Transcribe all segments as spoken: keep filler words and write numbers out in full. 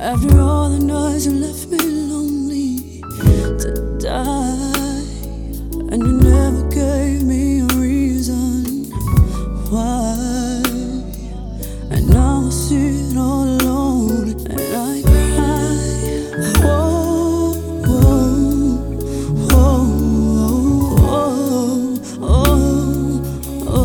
After all the nights you left me lonely to die, and you never gave me a reason why. And now I sit all alone and I cry. Oh, oh, oh, oh, oh, oh,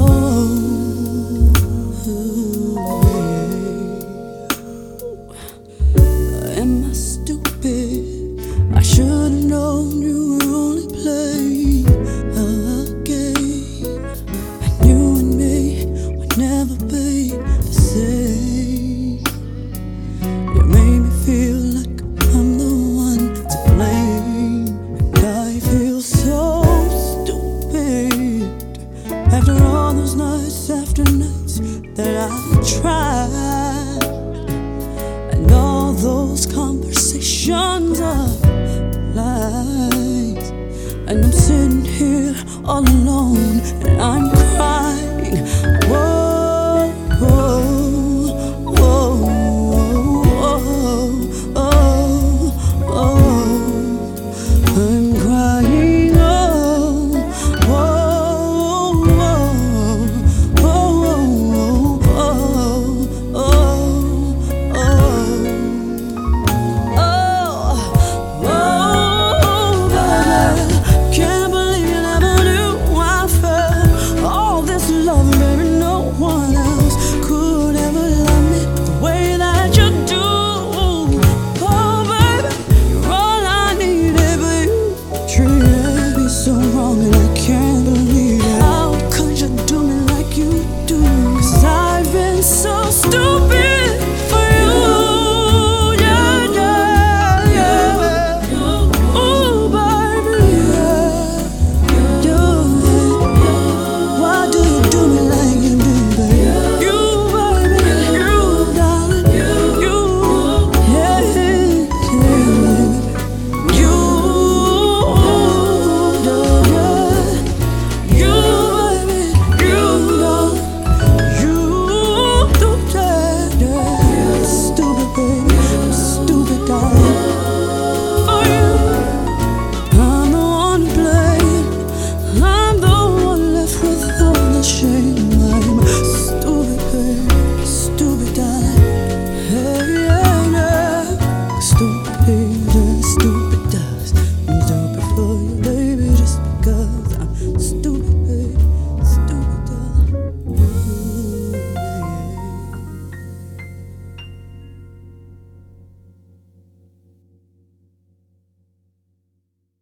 oh. Am I stupid? I should've known you were only playing a game, and you and me would never be the same. You made me feel like I'm the one to blame, and I feel so stupid after all those nights after nights that I tried, and all those conversations of lies. And I'm sitting here all alone and I'm crying.